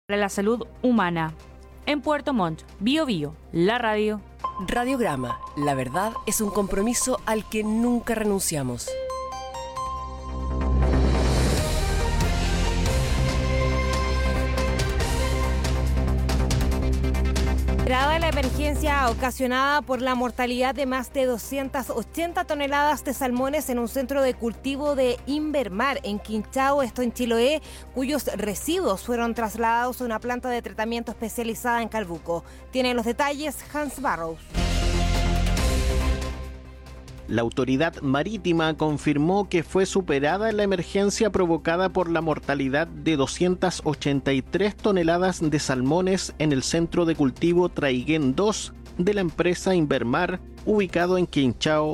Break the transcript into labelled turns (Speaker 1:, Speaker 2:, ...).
Speaker 1: para la salud humana. En Puerto Montt, Biobío, la radio.
Speaker 2: Radiograma, la verdad es un compromiso al que nunca renunciamos.
Speaker 3: Dada la emergencia ocasionada por la mortalidad de más de 280 toneladas de salmones en un centro de cultivo de Invermar en Quinchao, esto en Chiloé, cuyos residuos fueron trasladados a una planta de tratamiento especializada en Calbuco. Tiene los detalles Hans Barrows.
Speaker 4: La autoridad marítima confirmó que fue superada la emergencia provocada por la mortalidad de 283 toneladas de salmones en el centro de cultivo Traiguén 2 de la empresa Invermar, ubicado en Quinchao,